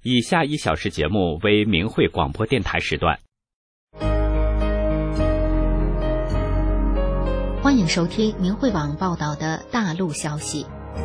以下1小时节目为明慧广播电台时段。 欢迎收听明慧网报道的大陆消息。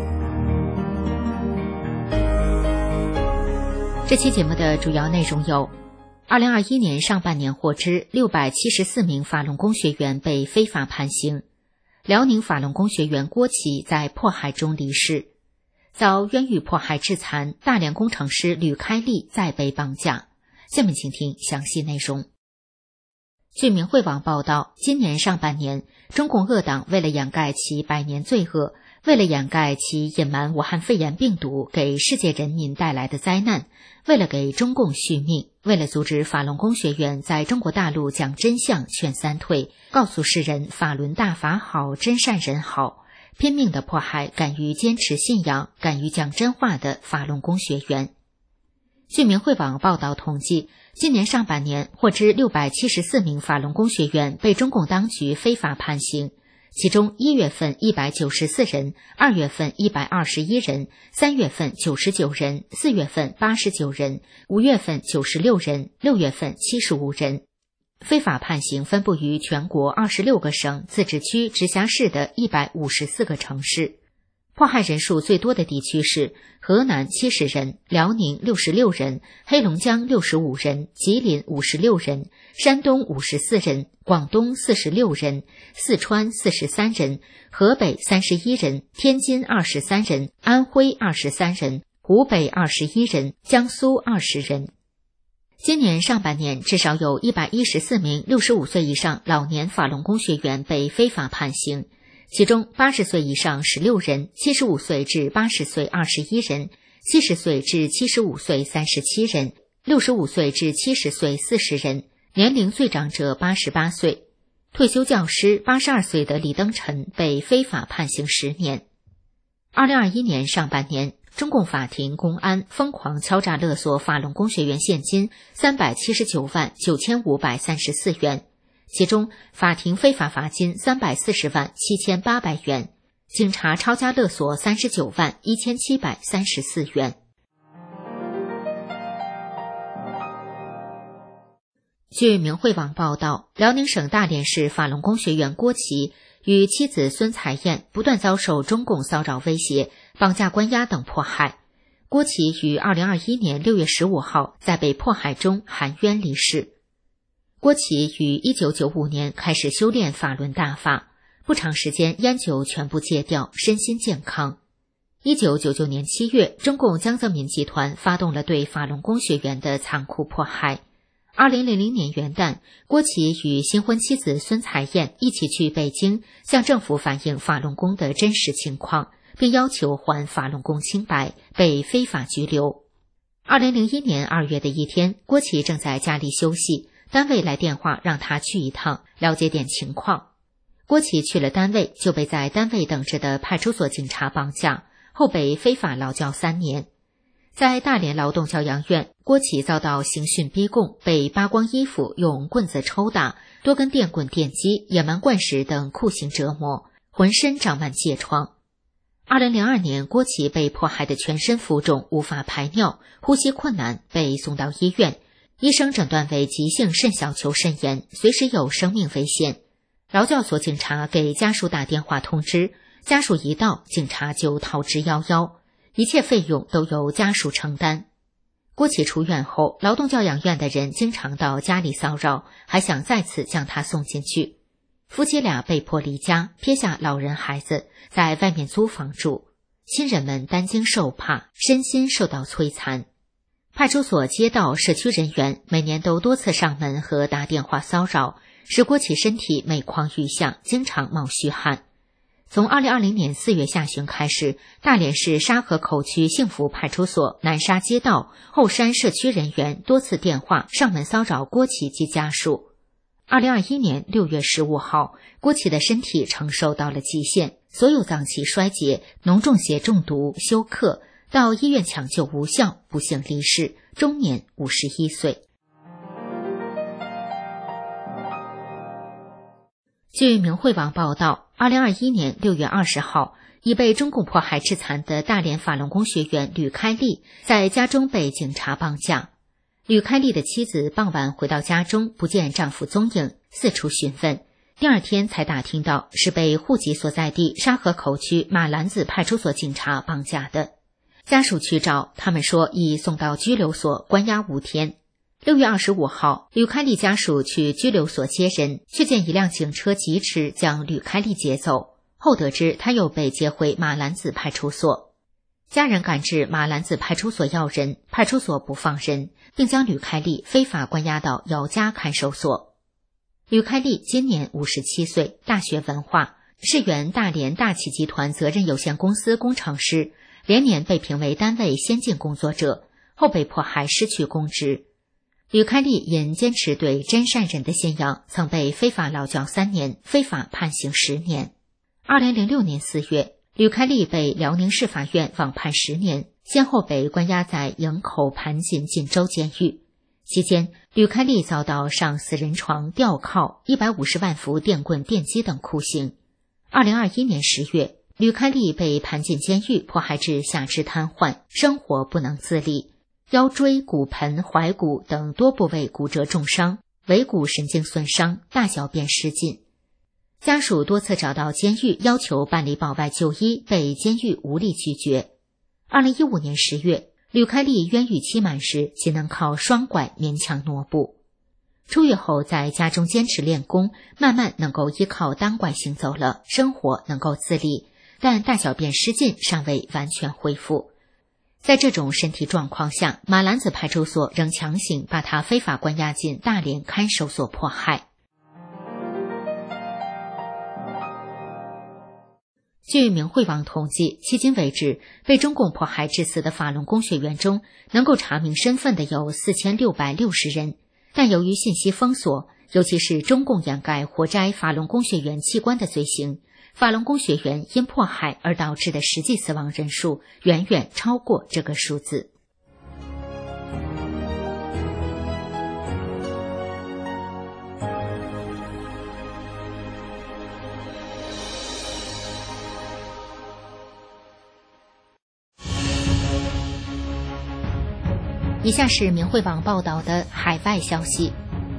这期节目的主要内容有：2021年上半年获知674名法轮功学员被非法判刑；辽宁法轮功学员郭琦在迫害中离世；遭冤狱迫害致残，大连工程师吕开利再被绑架。下面请听详细内容。据明慧网报道，今年上半年，中共恶党为了掩盖其百年罪恶，为了掩盖其隐瞒武汉肺炎病毒给世界人民带来的灾难，为了给中共续命，为了阻止法轮功学员在中国大陆讲真相、劝三退，告诉世人法轮大法好，真善人好，拼命地迫害敢于坚持信仰、敢于讲真话的法轮功学员。据明慧网报道统计，今年上半年获知674名法轮功学员被中共当局非法判刑，其中1月份194人，2月份121人，3月份99人，4月份89人，5月份96人，6月份75人。非法判刑分布于全国26个省、自治区、直辖市的154个城市。迫害人数最多的地区是河南70人，辽宁66人，黑龙江65人，吉林56人，山东54人，广东46人，四川43人，河北31人，天津23人，安徽23人，湖北21人，江苏20人。今年上半年，至少有114名65岁以上老年法轮功学员被非法判刑，其中80岁以上16人，75岁至80岁21人，70岁至75岁37人，65岁至70岁40人，年龄最长者88岁。退休教师82岁的李登晨被非法判刑10年。2021年上半年，中共法庭、公安疯狂敲诈勒索法轮功学员现金379万9534元，其中法庭非法罚金340万7800元，警察抄家勒索39万1734元。据明慧网报道，辽宁省大连市法轮功学员郭琦与妻子孙彩燕不断遭受中共骚扰威胁、绑架关押等迫害。郭琦于2021年6月15号在被迫害中含冤离世。郭琦于1995年开始修炼法轮大法，不长时间烟酒全部戒掉，身心健康。1999年7月，中共江泽民集团发动了对法轮功学员的残酷迫害。2000年元旦，郭琦与新婚妻子孙彩燕一起去北京，向政府反映法轮功的真实情况，并要求还法轮功清白，被非法拘留。2001年2月的一天，郭琦正在家里休息，单位来电话让他去一趟，了解点情况。郭琦去了单位，就被在单位等着的派出所警察绑架，后被非法劳教3年。在大连劳动教养院，郭琦遭到刑讯逼供，被扒光衣服、用棍子抽打、多根电棍电击、野蛮灌食等酷刑折磨，浑身长满疥疮。2002年，郭琦被迫害的全身浮肿，无法排尿，呼吸困难，被送到医院，医生诊断为急性肾小球肾炎，随时有生命危险。劳教所警察给家属打电话通知，家属一到，警察就逃之夭夭，一切费用都由家属承担。郭琦出院后，劳动教养院的人经常到家里骚扰，还想再次将他送进去。夫妻俩被迫离家，撇下老人孩子，在外面租房住，亲人们担惊受怕，身心受到摧残。派出所、街道、社区人员每年都多次上门和打电话骚扰，使郭琦身体每况愈下，经常冒虚汗。从2020年4月下旬开始，大连市沙河口区幸福派出所、南沙街道、后山社区人员多次电话上门骚扰郭琦及家属。2021年6月15号，郭琦的身体承受到了极限，所有脏器衰竭，脓中血中毒，休克，到医院抢救无效，不幸离世，终年51岁。据明慧网报道，2021年6月20号， 已被中共迫害致残的大连法轮功学员吕开利在家中被警察绑架。吕开利的妻子傍晚回到家中，不见丈夫踪影，四处询问，第二天才打听到是被户籍所在地沙河口区马兰子派出所警察绑架的。家属去找，他们说已送到拘留所关押5天。6月25号，吕开利家属去拘留所接人，却见一辆警车疾驰将吕开利接走，后得知他又被接回马兰子派出所。家人赶至马兰子派出所要人，派出所不放人，并将吕开利非法关押到姚家看守所。吕开利今年57岁，大学文化，是原大连大气集团责任有限公司工程师，连年被评为单位先进工作者，后被迫害失去公职。吕开利因坚持对真善忍的信仰，曾被非法劳教3年，非法判刑10年。2006年4月，吕开利被辽宁市法院网判10年，先后被关押在营口盘锦锦州监狱。期间，吕开利遭到上死人床、吊铐、150万伏电棍电击等酷刑。2021年10月，吕开利被盘锦监狱迫害至下肢瘫痪，生活不能自理，腰椎、骨盆、踝骨等多部位骨折重伤，尾骨神经损伤，大小便失禁。家属多次找到监狱要求办理保外就医，被监狱无力拒绝。2015年10月，吕开利冤狱期满时，仅能靠双拐勉强挪步。出狱后在家中坚持练功，慢慢能够依靠单拐行走了，生活能够自理，但大小便失禁尚未完全恢复。在这种身体状况下，马兰子派出所仍强行把他非法关押进大连看守所迫害。据明慧网统计，迄今为止，被中共迫害致死的法轮功学员中，能够查明身份的有4660人，但由于信息封锁，尤其是中共掩盖活摘法轮功学员器官的罪行，法轮功学员因迫害而导致的实际死亡人数远远超过这个数字。以下是明慧网报道的海外消息，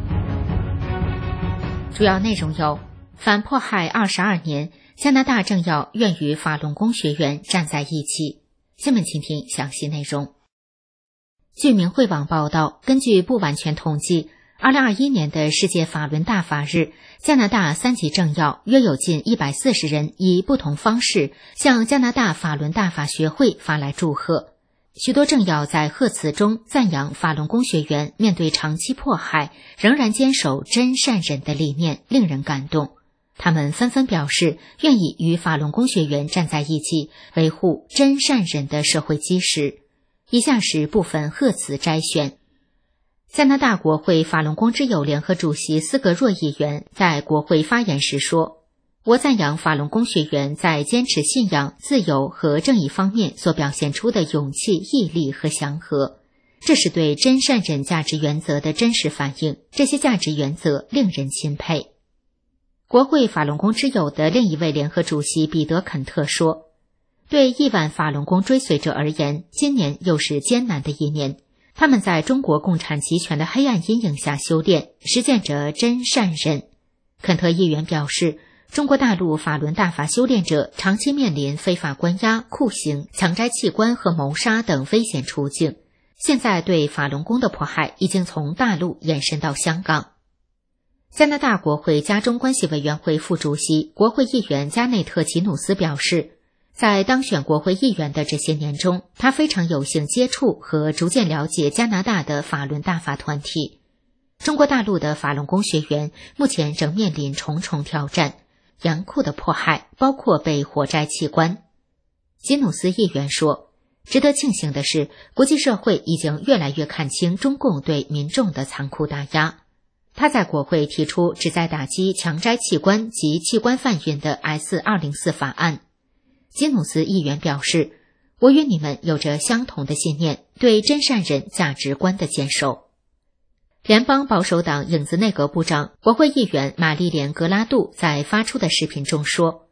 主要内容有：反迫害22年，加拿大政要愿与法轮功学员站在一起。下面请听详细内容。据明慧网报道，根据不完全统计，2021年的世界法轮大法日，加拿大3级政要约有近140人以不同方式向加拿大法轮大法学会发来祝贺。许多政要在贺词中赞扬法轮功学员面对长期迫害，仍然坚守真善忍的理念，令人感动。他们纷纷表示愿意与法轮功学员站在一起，维护真善忍的社会基石。以下是部分贺词摘选。加拿大国会法轮功之友联合主席斯格若议员在国会发言时说，我赞扬法轮功学员在坚持信仰、自由和正义方面所表现出的勇气、毅力和祥和，这是对真善忍价值原则的真实反映，这些价值原则令人钦佩。国会法轮功之友的另一位联合主席彼得·肯特说，对亿万法轮功追随者而言，今年又是艰难的一年，他们在中国共产集权的黑暗阴影下修炼，实践着真善忍。肯特议员表示，中国大陆法轮大法修炼者长期面临非法关押、酷刑、强摘器官和谋杀等危险处境，现在对法轮功的迫害已经从大陆延伸到香港。加拿大国会加中关系委员会副主席、国会议员加内特·吉努斯表示，在当选国会议员的这些年中，他非常有幸接触和逐渐了解加拿大的法轮大法团体。中国大陆的法轮功学员目前正面临重重挑战，严酷的迫害，包括被活摘器官。吉努斯议员说，值得庆幸的是，国际社会已经越来越看清中共对民众的残酷打压。他在国会提出旨在打击强摘器官及器官贩运的 S-204 法案。吉努斯议员表示，我与你们有着相同的信念，对真善忍价值观的坚守。联邦保守党影子内阁部长、国会议员玛丽莲·格拉杜在发出的视频中说，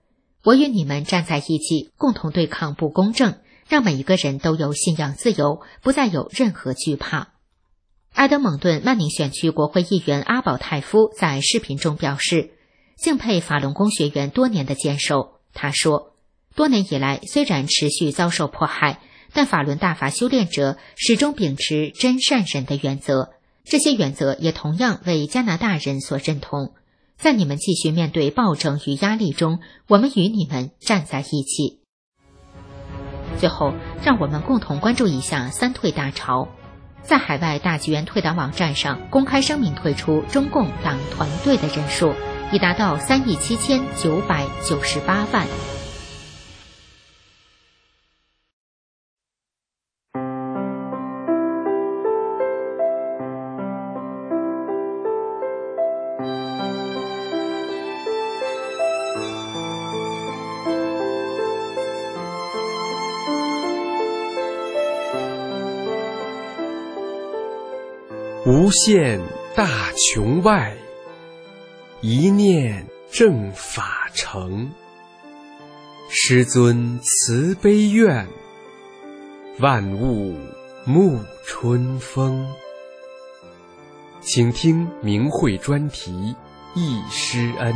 我与你们站在一起，共同对抗不公正，让每一个人都有信仰自由，不再有任何惧怕。埃德蒙顿曼宁选区国会议员阿保泰夫在视频中表示，敬佩法轮功学员多年的坚守。他说，多年以来，虽然持续遭受迫害，但法轮大法修炼者始终秉持真善忍的原则，这些原则也同样为加拿大人所认同。在你们继续面对暴政与压力中，我们与你们站在一起。最后，让我们共同关注一下三退大潮。在海外大剧院退党网站上公开声明退出中共党团队的人数已达到37998万。 无限大穹外，一念正法成。师尊慈悲愿，万物沐春风。请听明慧专题忆师恩。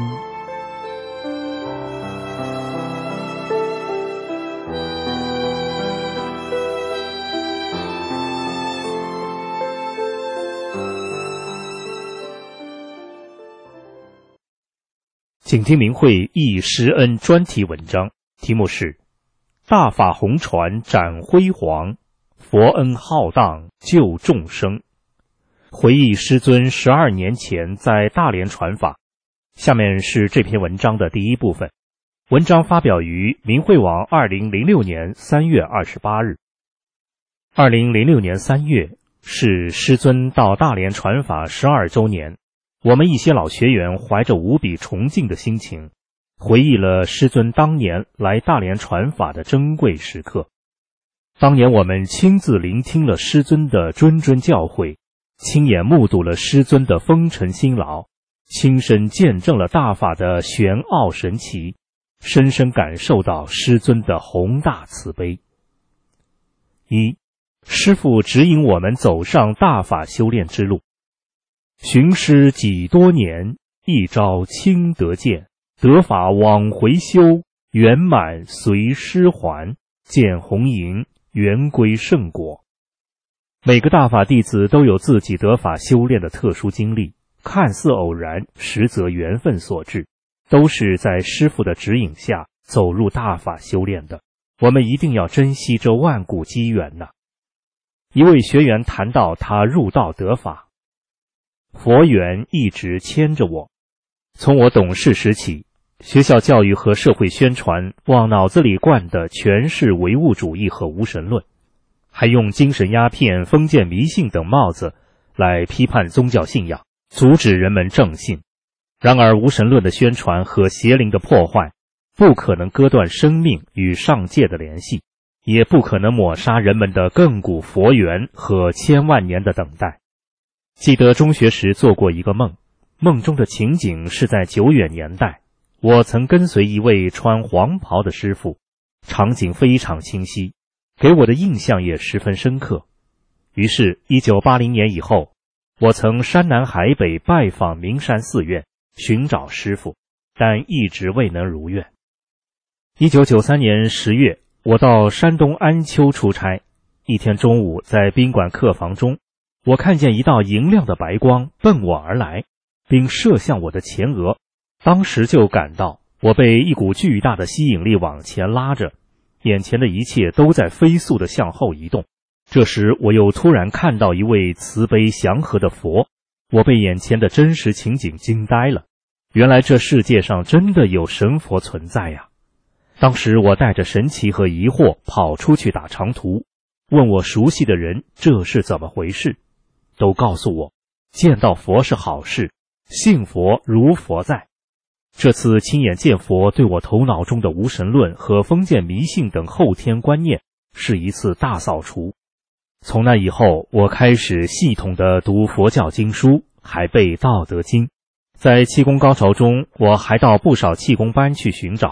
请听明慧忆师恩专题文章，题目是大法红传展辉煌，佛恩浩荡救众生，回忆师尊12年前在大连传法。下面是这篇文章的第一部分。文章发表于明慧网2006年3月28日。2006年3月是师尊到大连传法12周年，我们一些老学员怀着无比崇敬的心情，回忆了师尊当年来大连传法的珍贵时刻。当年我们亲自聆听了师尊的谆谆教诲，亲眼目睹了师尊的风尘辛劳，亲身见证了大法的玄奥神奇，深深感受到师尊的宏大慈悲。一，师父指引我们走上大法修炼之路。寻师几多年，一朝清得见，得法往回修，圆满随师还，见红颜，圆归圣果。每个大法弟子都有自己得法修炼的特殊经历，看似偶然，实则缘分所致，都是在师父的指引下走入大法修炼的。我们一定要珍惜这万古机缘呐。一位学员谈到他入道得法，佛缘一直牵着我。从我懂事时起，学校教育和社会宣传往脑子里灌的全是唯物主义和无神论，还用精神鸦片、封建迷信等帽子来批判宗教信仰，阻止人们正信。然而无神论的宣传和邪灵的破坏不可能割断生命与上界的联系，也不可能抹杀人们的亘古佛缘和千万年的等待。记得中学时做过一个梦，梦中的情景是在久远年代，我曾跟随一位穿黄袍的师父，场景非常清晰，给我的印象也十分深刻。于是1980年以后，我曾山南海北拜访名山寺院，寻找师父，但一直未能如愿。1993年10月，我到山东安丘出差，一天中午在宾馆客房中，我看见一道银亮的白光奔我而来，并射向我的前额，当时就感到我被一股巨大的吸引力往前拉着，眼前的一切都在飞速地向后移动。这时我又突然看到一位慈悲祥和的佛，我被眼前的真实情景惊呆了，原来这世界上真的有神佛存在呀！当时我带着神奇和疑惑跑出去打长途，问我熟悉的人这是怎么回事，都告诉我见到佛是好事，信佛如佛在。这次亲眼见佛对我头脑中的无神论和封建迷信等后天观念是一次大扫除。从那以后，我开始系统地读佛教经书，还背道德经。在气功高潮中，我还到不少气功班去寻找，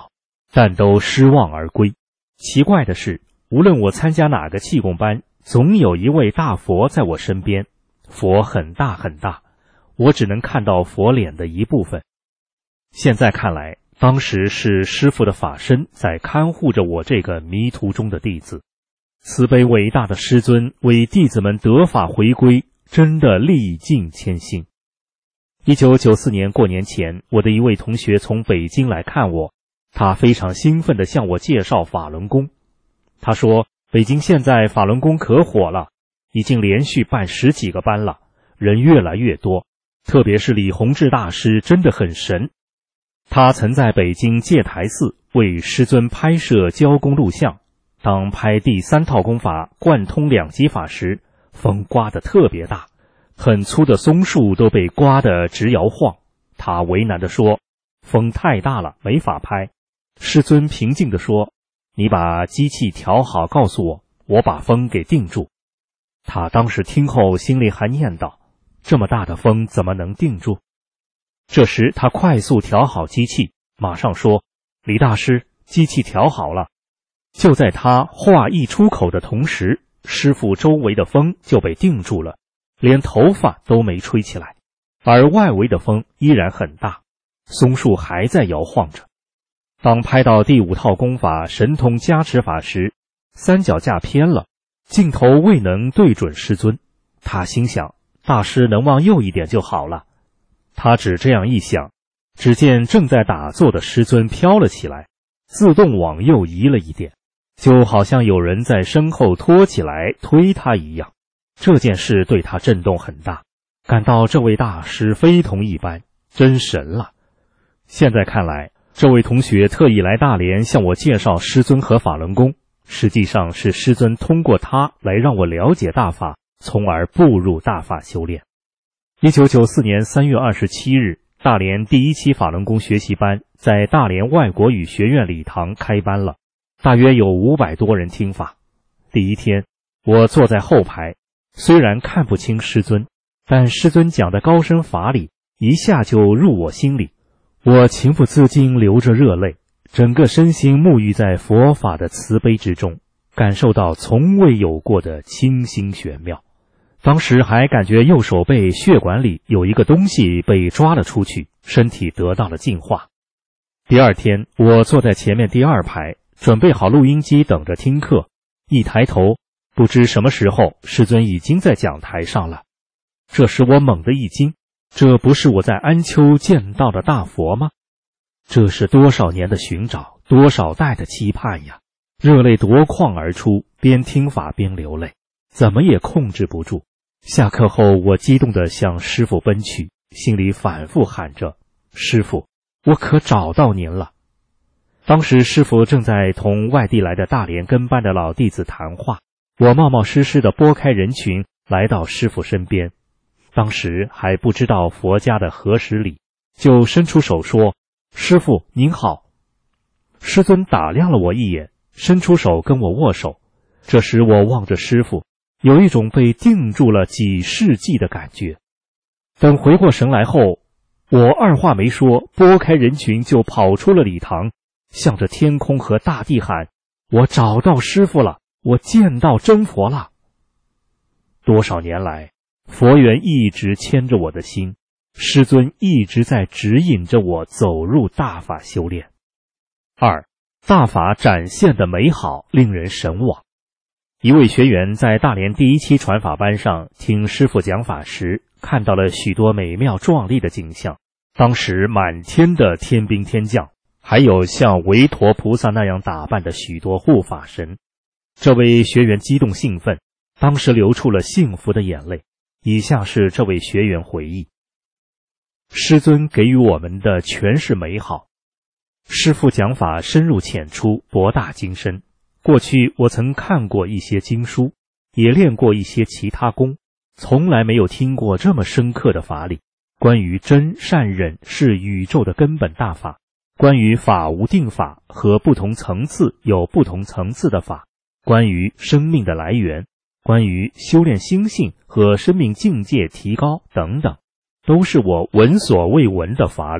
但都失望而归。奇怪的是，无论我参加哪个气功班，总有一位大佛在我身边，佛很大很大，我只能看到佛脸的一部分。现在看来，当时是师父的法身在看护着我这个迷途中的弟子。慈悲伟大的师尊为弟子们得法回归，真的历尽千辛。1994年过年前，我的一位同学从北京来看我，他非常兴奋地向我介绍法轮功。他说，北京现在法轮功可火了，已经连续办10几个班了，人越来越多，特别是李洪志大师真的很神。他曾在北京戒台寺为师尊拍摄教功录像，当拍第3套功法贯通2极法时，风刮得特别大，很粗的松树都被刮得直摇晃。他为难地说，风太大了，没法拍。师尊平静地说，你把机器调好告诉我，我把风给定住。他当时听后心里还念叨，这么大的风怎么能定住？这时他快速调好机器，马上说，李大师，机器调好了。就在他话一出口的同时，师父周围的风就被定住了，连头发都没吹起来，而外围的风依然很大，松树还在摇晃着。当拍到第5套功法神通加持法时，三脚架偏了，镜头未能对准师尊。他心想，大师能往右一点就好了。他只这样一想，只见正在打坐的师尊飘了起来，自动往右移了一点，就好像有人在身后拖起来推他一样。这件事对他震动很大，感到这位大师非同一般，真神了。现在看来，这位同学特意来大连向我介绍师尊和法轮功，实际上是师尊通过他来让我了解大法，从而步入大法修炼。1994年3月27日，大连第1期法轮功学习班在大连外国语学院礼堂开班了，大约有500多人听法。第一天，我坐在后排，虽然看不清师尊，但师尊讲的高深法理一下就入我心里，我情不自禁流着热泪，整个身心沐浴在佛法的慈悲之中，感受到从未有过的清新玄妙。当时还感觉右手背血管里有一个东西被抓了出去，身体得到了净化。第二天，我坐在前面第2排，准备好录音机等着听课，一抬头，不知什么时候师尊已经在讲台上了。这时我猛地一惊，这不是我在安丘见到的大佛吗？这是多少年的寻找，多少代的期盼呀！热泪夺眶而出，边听法边流泪，怎么也控制不住。下课后，我激动地向师父奔去，心里反复喊着，师父，我可找到您了。当时师父正在同外地来的大连跟班的老弟子谈话，我冒冒失失地拨开人群来到师父身边。当时还不知道佛家的合十礼，就伸出手说，师父您好。师尊打量了我一眼，伸出手跟我握手。这时我望着师父，有一种被定住了几世纪的感觉。等回过神来后，我二话没说，拨开人群就跑出了礼堂，向着天空和大地喊，我找到师父了，我见到真佛了。多少年来，佛缘一直牵着我的心，师尊一直在指引着我走入大法修炼。2. 大法展现的美好令人神往。一位学员在大连第1期传法班上听师父讲法时，看到了许多美妙壮丽的景象。当时满天的天兵天将，还有像韦陀菩萨那样打扮的许多护法神。这位学员激动兴奋，当时流出了幸福的眼泪。以下是这位学员回忆，师尊给予我们的全是美好。师父讲法深入浅出，博大精深。过去我曾看过一些经书，也练过一些其他功，从来没有听过这么深刻的法理。关于真善忍是宇宙的根本大法，关于法无定法和不同层次有不同层次的法，关于生命的来源，关于修炼心性和生命境界提高等等，都是我闻所未闻的法理。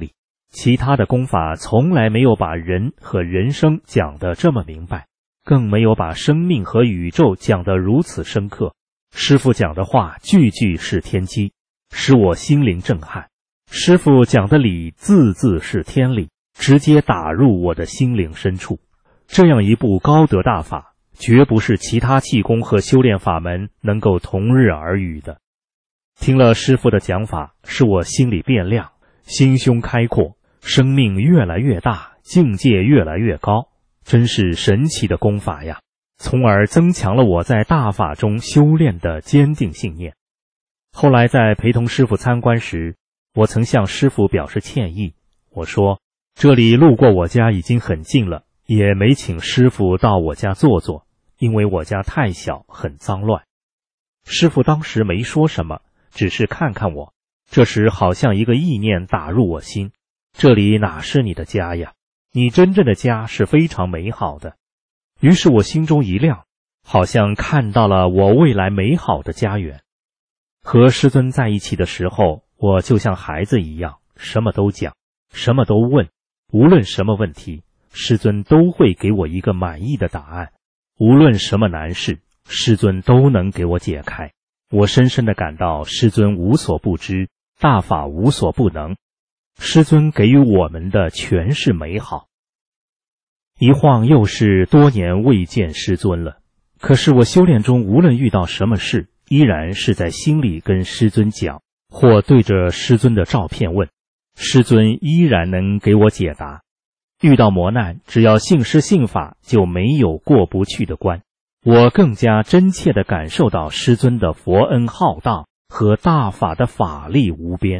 其他的功法从来没有把人和人生讲得这么明白，更没有把生命和宇宙讲得如此深刻。师父讲的话句句是天机，使我心灵震撼。师父讲的理字字是天理，直接打入我的心灵深处。这样一部高德大法，绝不是其他气功和修炼法门能够同日而语的。听了师父的讲法，使我心里变亮，心胸开阔，生命越来越大，境界越来越高，真是神奇的功法呀！从而增强了我在大法中修炼的坚定信念。后来在陪同师父参观时，我曾向师父表示歉意，我说这里路过我家已经很近了，也没请师父到我家坐坐，因为我家太小，很脏乱。师父当时没说什么，只是看看我，这时好像一个意念打入我心，这里哪是你的家呀？你真正的家是非常美好的。于是我心中一亮，好像看到了我未来美好的家园。和师尊在一起的时候，我就像孩子一样，什么都讲，什么都问，无论什么问题，师尊都会给我一个满意的答案，无论什么难事，师尊都能给我解开。我深深地感到师尊无所不知，大法无所不能，师尊给予我们的全是美好。一晃又是多年未见师尊了，可是我修炼中无论遇到什么事，依然是在心里跟师尊讲，或对着师尊的照片问，师尊依然能给我解答。遇到磨难，只要信师信法，就没有过不去的关。我更加真切地感受到师尊的佛恩浩荡和大法的法力无边。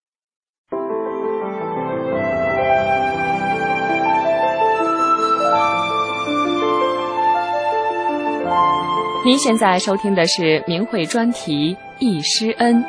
您现在收听的是明慧专题《忆师恩》。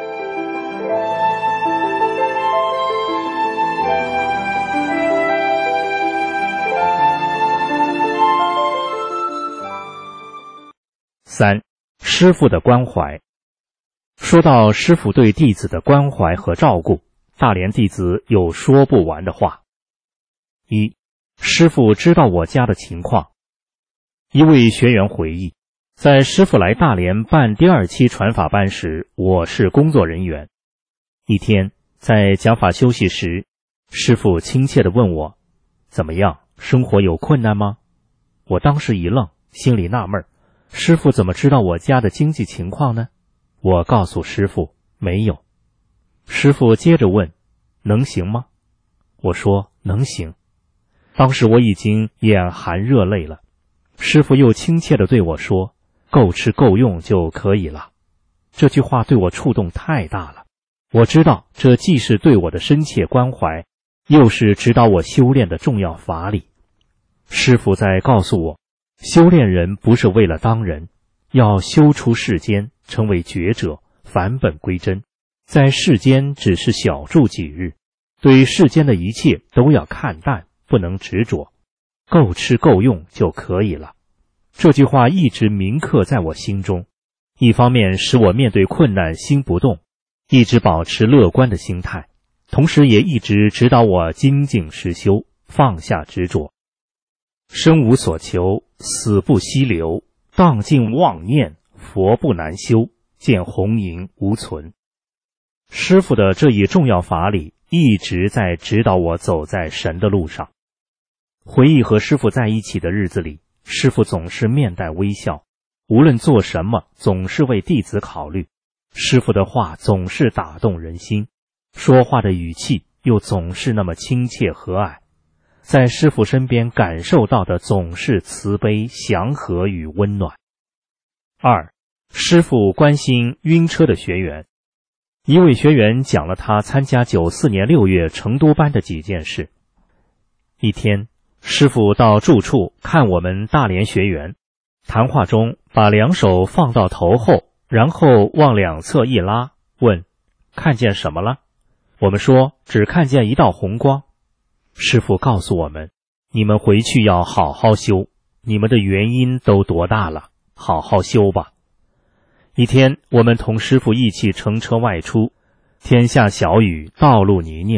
3. 师父的关怀。说到师父对弟子的关怀和照顾，大连弟子有说不完的话。1. 师父知道我家的情况。一位学员回忆，在师父来大连办第2期传法班时，我是工作人员。一天在讲法休息时，师父亲切地问我，怎么样，生活有困难吗？我当时一愣，心里纳闷，师父怎么知道我家的经济情况呢？我告诉师父，没有。师父接着问，能行吗？我说能行。当时我已经眼含热泪了。师父又亲切地对我说，够吃够用就可以了。这句话对我触动太大了。我知道这既是对我的深切关怀，又是指导我修炼的重要法理。师父在告诉我，修炼人不是为了当人，要修出世间，成为觉者，返本归真。在世间只是小住几日，对世间的一切都要看淡，不能执着，够吃够用就可以了。这句话一直铭刻在我心中，一方面使我面对困难心不动，一直保持乐观的心态，同时也一直指导我精进实修，放下执着。生无所求，死不息流，荡尽妄念，佛不难修，见红颜无存。师父的这一重要法理一直在指导我走在神的路上。回忆和师父在一起的日子里，师父总是面带微笑，无论做什么总是为弟子考虑。师父的话总是打动人心，说话的语气又总是那么亲切和蔼。在师父身边感受到的总是慈悲、祥和与温暖。2. 师父关心晕车的学员。一位学员讲了他参加94年6月成都班的几件事。一天，师父到住处看我们大连学员，谈话中把2手放到头后，然后往两侧一拉，问看见什么了？我们说只看见一道红光。师父告诉我们，你们回去要好好修，你们的原因都多大了，好好修吧。一天，我们同师父一起乘车外出，天下小雨，道路泥泞，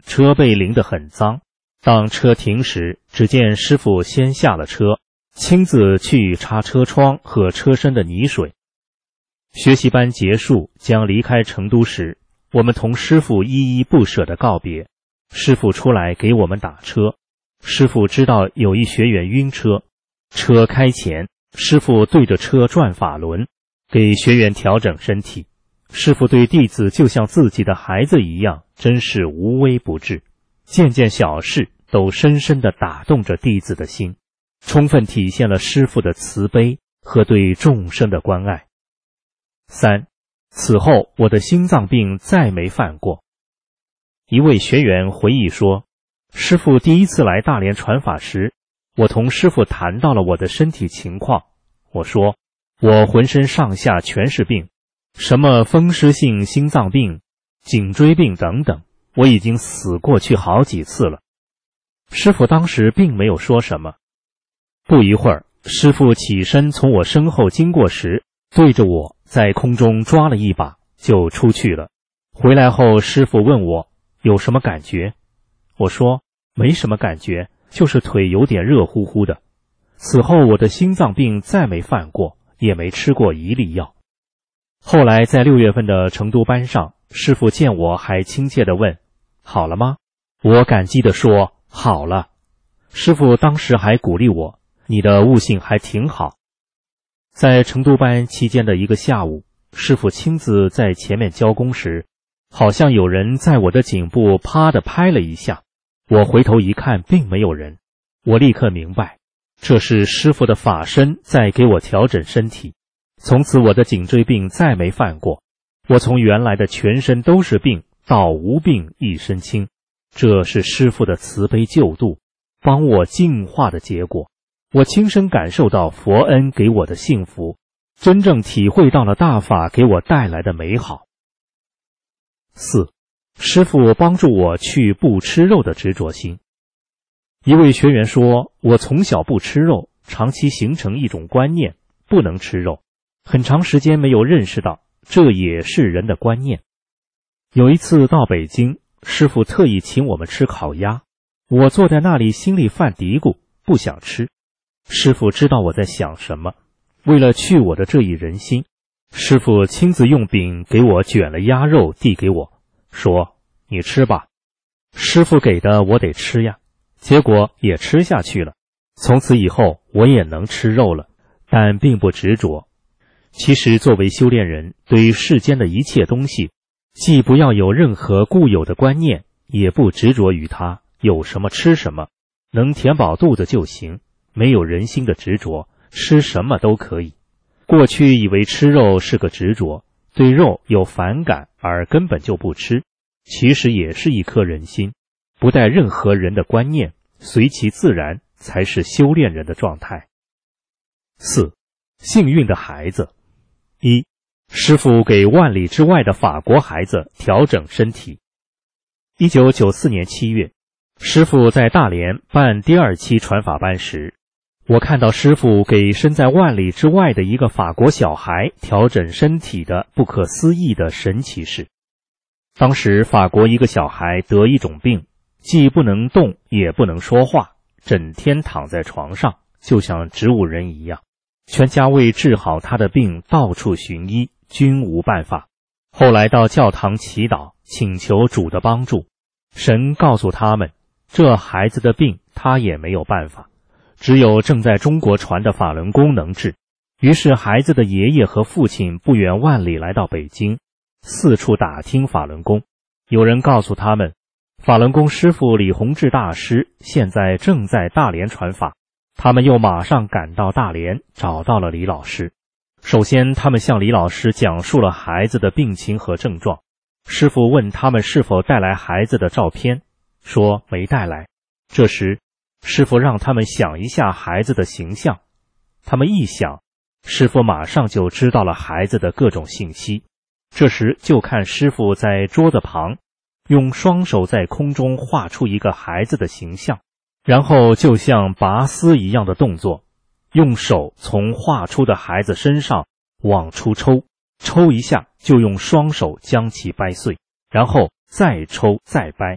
车被淋得很脏。当车停时，只见师傅先下了车，亲自去擦车窗和车身的泥水。学习班结束，将离开成都时，我们同师傅依依不舍地告别。师傅出来给我们打车。师傅知道有一学员晕车，车开前，师傅对着车转法轮，给学员调整身体。师傅对弟子就像自己的孩子一样，真是无微不至，件件小事都深深地打动着弟子的心，充分体现了师父的慈悲和对众生的关爱。3. 此后我的心脏病再没犯过。一位学员回忆说，师父第一次来大连传法时，我同师父谈到了我的身体情况。我说，我浑身上下全是病，什么风湿性心脏病、颈椎病等等，我已经死过去好几次了。师父当时并没有说什么。不一会儿，师父起身从我身后经过时，对着我在空中抓了一把，就出去了。回来后，师父问我有什么感觉，我说没什么感觉，就是腿有点热乎乎的。此后我的心脏病再没犯过，也没吃过一粒药。后来在6月份的成都班上，师父见我还亲切地问，好了吗？我感激地说，好了。师父当时还鼓励我，你的悟性还挺好。在成都班期间的一个下午，师父亲自在前面教功时，好像有人在我的颈部啪地拍了一下。我回头一看，并没有人。我立刻明白，这是师父的法身在给我调整身体。从此我的颈椎病再没犯过，我从原来的全身都是病到无病一身轻，这是师父的慈悲救度，帮我净化的结果。我亲身感受到佛恩给我的幸福，真正体会到了大法给我带来的美好。4. 师父帮助我去不吃肉的执着心。一位学员说，我从小不吃肉，长期形成一种观念，不能吃肉，很长时间没有认识到这也是人的观念。有一次到北京，师父特意请我们吃烤鸭，我坐在那里心里犯嘀咕，不想吃。师父知道我在想什么，为了去我的这一人心，师父亲自用饼给我卷了鸭肉递给我，说，你吃吧。师父给的我得吃呀，结果也吃下去了。从此以后我也能吃肉了，但并不执着。其实作为修炼人，对于世间的一切东西，既不要有任何固有的观念，也不执着于它，有什么吃什么，能填饱肚子就行，没有人心的执着，吃什么都可以。过去以为吃肉是个执着，对肉有反感而根本就不吃，其实也是一颗人心，不带任何人的观念，随其自然，才是修炼人的状态。4. 幸运的孩子。1. 师父给万里之外的法国孩子调整身体。1994年7月，师父在大连办第2期传法班时，我看到师父给身在万里之外的一个法国小孩调整身体的不可思议的神奇事。当时法国一个小孩得一种病，既不能动也不能说话，整天躺在床上，就像植物人一样。全家为治好他的病到处寻医，均无办法。后来到教堂祈祷，请求主的帮助。神告诉他们，这孩子的病他也没有办法，只有正在中国传的法轮功能治。于是孩子的爷爷和父亲不远万里来到北京，四处打听法轮功。有人告诉他们，法轮功师父李洪志大师现在正在大连传法。他们又马上赶到大连，找到了李老师。首先他们向李老师讲述了孩子的病情和症状。师父问他们是否带来孩子的照片，说没带来。这时师父让他们想一下孩子的形象。他们一想，师父马上就知道了孩子的各种信息。这时就看师父在桌子旁用双手在空中画出一个孩子的形象，然后就像拔丝一样的动作，用手从画出的孩子身上往出抽，抽一下就用双手将其掰碎，然后再抽再掰，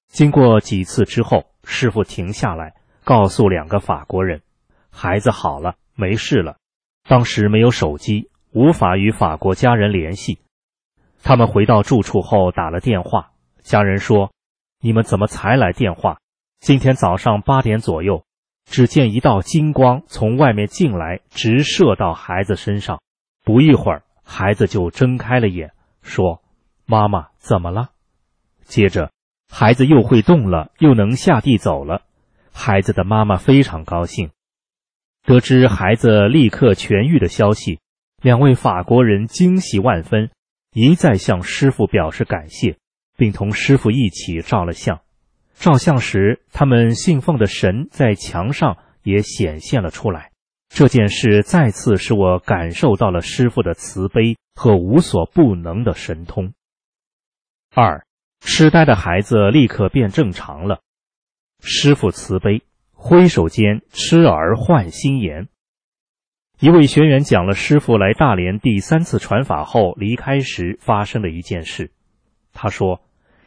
经过几次之后，师父停下来，告诉2个法国人，孩子好了，没事了。当时没有手机，无法与法国家人联系。他们回到住处后打了电话，家人说，你们怎么才来电话？今天早上8点左右，只见一道金光从外面进来，直射到孩子身上。不一会儿，孩子就睁开了眼，说，妈妈怎么了？接着孩子又会动了，又能下地走了。孩子的妈妈非常高兴。得知孩子立刻痊愈的消息，2位法国人惊喜万分，一再向师父表示感谢，并同师父一起照了相。照相时，他们信奉的神在墙上也显现了出来。这件事再次使我感受到了师父的慈悲和无所不能的神通。2. 痴呆的孩子立刻变正常了。师父慈悲，挥手间痴儿焕新颜。一位学员讲了师父来大连第3次传法后离开时发生的一件事。他说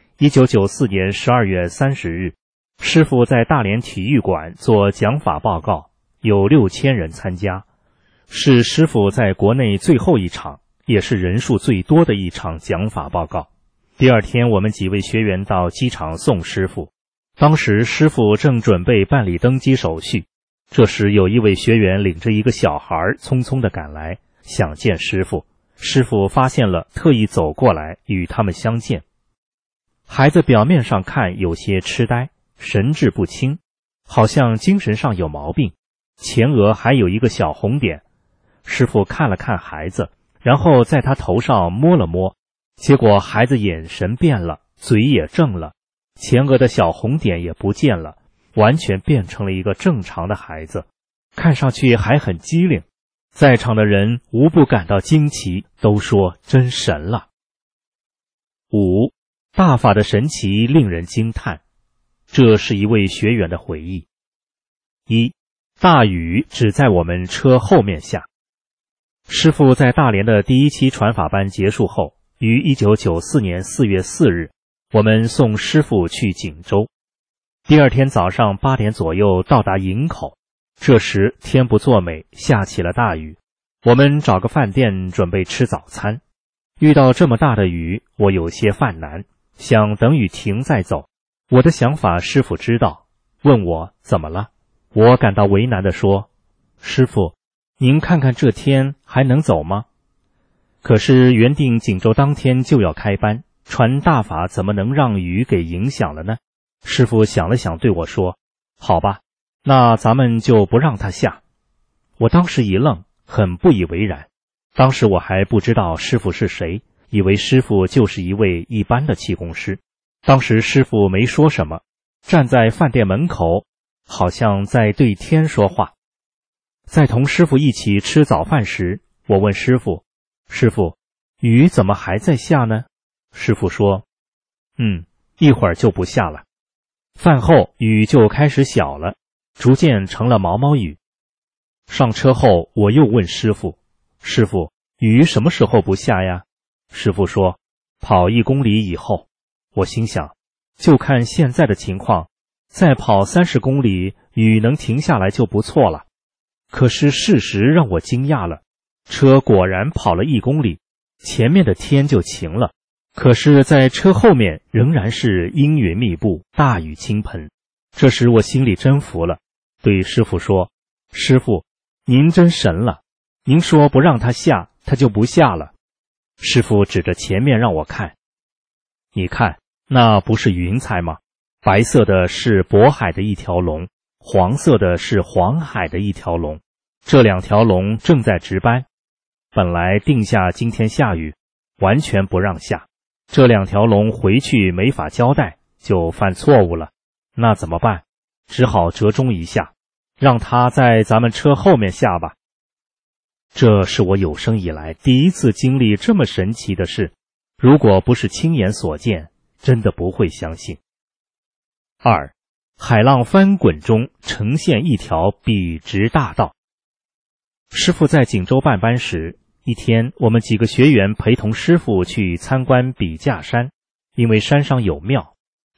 ，1994年12月30日，师父在大连体育馆做讲法报告，有6000人参加，是师父在国内最后一场，也是人数最多的一场讲法报告。第二天，我们几位学员到机场送师父，当时师父正准备办理登机手续。这时有一位学员领着一个小孩匆匆地赶来，想见师父。师父发现了，特意走过来与他们相见。孩子表面上看有些痴呆，神志不清，好像精神上有毛病，前额还有一个小红点。师父看了看孩子，然后在他头上摸了摸，结果孩子眼神变了，嘴也正了，前额的小红点也不见了，完全变成了一个正常的孩子，看上去还很机灵。在场的人无不感到惊奇，都说真神了。5. 大法的神奇令人惊叹。这是一位学员的回忆。1. 大雨只在我们车后面下。师父在大连的第1期传法班结束后，于1994年4月4日，我们送师父去锦州。第二天早上8点左右到达营口，这时天不作美，下起了大雨。我们找个饭店准备吃早餐，遇到这么大的雨，我有些犯难，想等雨停再走。我的想法师父知道，问我怎么了。我感到为难地说，师父，您看看这天还能走吗？可是原定锦州当天就要开班，传大法怎么能让雨给影响了呢？师父想了想对我说，好吧，那咱们就不让他下。我当时一愣，很不以为然。当时我还不知道师父是谁，以为师父就是一位一般的气功师。当时师父没说什么，站在饭店门口，好像在对天说话。在同师父一起吃早饭时，我问师父，师父，雨怎么还在下呢？师父说，一会儿就不下了。饭后雨就开始小了，逐渐成了毛毛雨。上车后我又问师父，师父，雨什么时候不下呀？师父说，跑1公里以后。我心想，就看现在的情况，再跑30公里，雨能停下来就不错了。可是事实让我惊讶了，车果然跑了1公里，前面的天就晴了。可是在车后面仍然是阴云密布，大雨倾盆。这时我心里真服了，对师父说，师父，您真神了，您说不让他下，他就不下了。师父指着前面让我看，你看，那不是云彩吗？白色的是渤海的一条龙，黄色的是黄海的一条龙，这2条龙正在值班。本来定下今天下雨，完全不让下。这2条龙回去没法交代，就犯错误了，那怎么办？只好折中一下，让他在咱们车后面下吧。这是我有生以来第一次经历这么神奇的事，如果不是亲眼所见，真的不会相信。2. 海浪翻滚中呈现一条笔直大道。师父在锦州办班时，一天我们几个学员陪同师父去参观笔架山，因为山上有庙，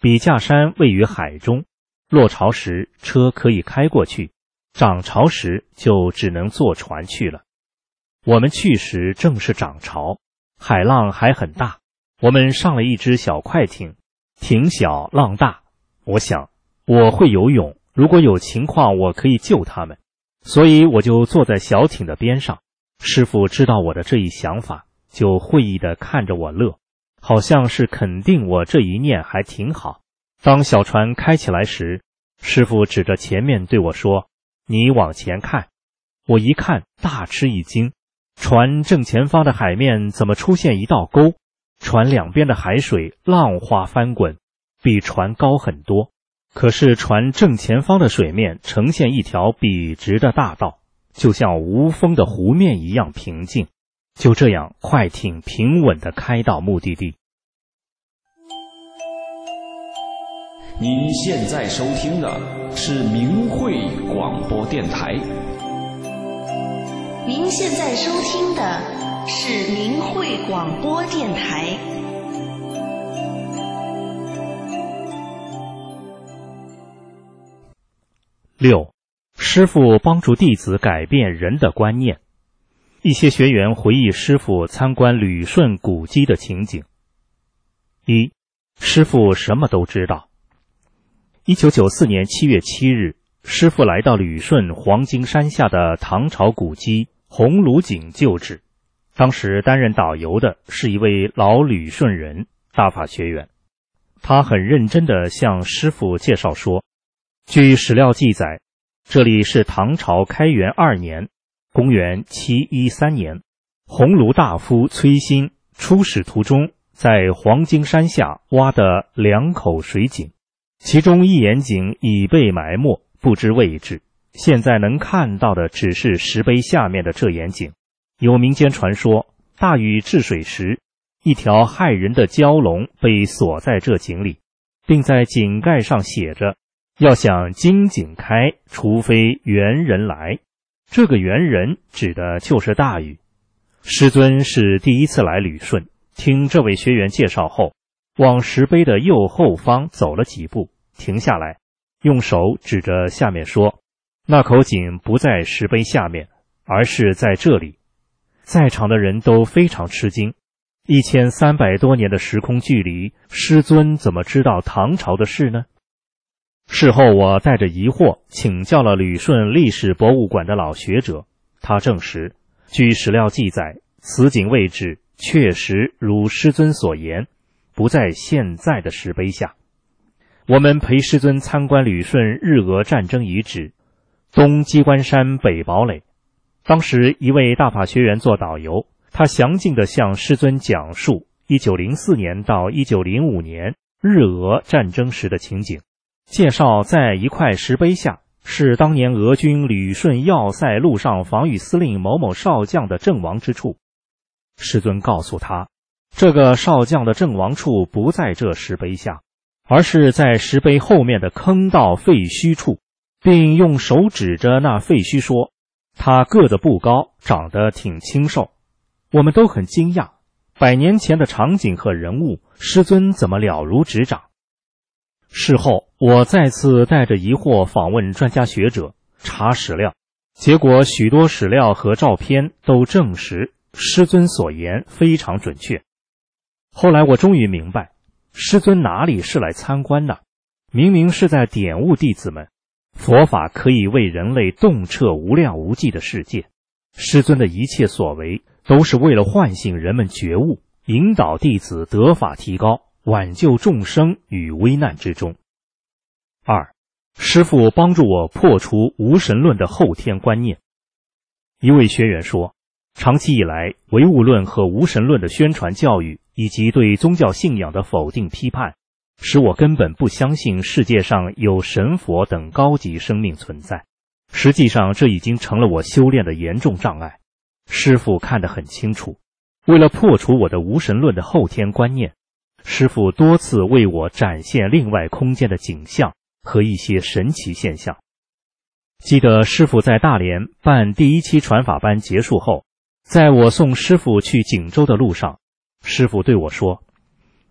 笔架山位于海中，落潮时车可以开过去，涨潮时就只能坐船去了。我们去时正是涨潮，海浪还很大，我们上了一只小快艇，艇小浪大，我想我会游泳，如果有情况我可以救他们，所以我就坐在小艇的边上。师父知道我的这一想法，就会意地看着我乐，好像是肯定我这一念还挺好。当小船开起来时，师父指着前面对我说：“你往前看。”我一看，大吃一惊，船正前方的海面怎么出现一道沟？船两边的海水浪花翻滚，比船高很多。可是船正前方的水面呈现一条笔直的大道，就像无风的湖面一样平静。就这样，快艇平稳地开到目的地。 您现在收听的是明慧广播电台。 您现在收听的是明慧广播电台。 6. 师父帮助弟子改变人的观念。一些学员回忆师父参观旅顺古迹的情景。1. 师父什么都知道。1994年7月7日，师父来到旅顺黄金山下的唐朝古迹红炉井就职。当时担任导游的是一位老旅顺人，大法学员。他很认真地向师父介绍说，据史料记载，这里是唐朝开元2年，公元713年，鸿胪大夫崔新出使途中，在黄金山下挖的2口水井，其中一眼井已被埋没，不知位置。现在能看到的只是石碑下面的这眼井。有民间传说，大禹治水时，一条害人的蛟龙被锁在这井里，并在井盖上写着：要想金井开，除非猿人来。这个猿人指的就是大禹。师尊是第一次来旅顺，听这位学员介绍后，往石碑的右后方走了几步，停下来，用手指着下面说：那口井不在石碑下面，而是在这里。在场的人都非常吃惊，1300多年的时空距离，师尊怎么知道唐朝的事呢？事后我带着疑惑请教了旅顺历史博物馆的老学者，他证实，据史料记载，此井位置确实如师尊所言，不在现在的石碑下。我们陪师尊参观旅顺日俄战争遗址，东鸡冠山北堡垒。当时一位大法学员做导游，他详尽地向师尊讲述1904年到1905年日俄战争时的情景，介绍在一块石碑下是当年俄军旅顺要塞陆上防御司令某某少将的阵亡之处。师尊告诉他，这个少将的阵亡处不在这石碑下，而是在石碑后面的坑道废墟处，并用手指着那废墟说，他个子不高，长得挺清瘦。我们都很惊讶，100年前的场景和人物，师尊怎么了如指掌？事后我再次带着疑惑访问专家学者，查史料，结果许多史料和照片都证实师尊所言非常准确。后来我终于明白，师尊哪里是来参观的，明明是在点悟弟子们，佛法可以为人类洞彻无量无际的世界。师尊的一切所为都是为了唤醒人们觉悟，引导弟子得法提高，挽救众生于危难之中。2. 师父帮助我破除无神论的后天观念。一位学员说，长期以来，唯物论和无神论的宣传教育以及对宗教信仰的否定批判，使我根本不相信世界上有神佛等高级生命存在。实际上，这已经成了我修炼的严重障碍。师父看得很清楚，为了破除我的无神论的后天观念，师父多次为我展现另外空间的景象和一些神奇现象。记得师父在大连办第1期传法班结束后，在我送师父去锦州的路上，师父对我说，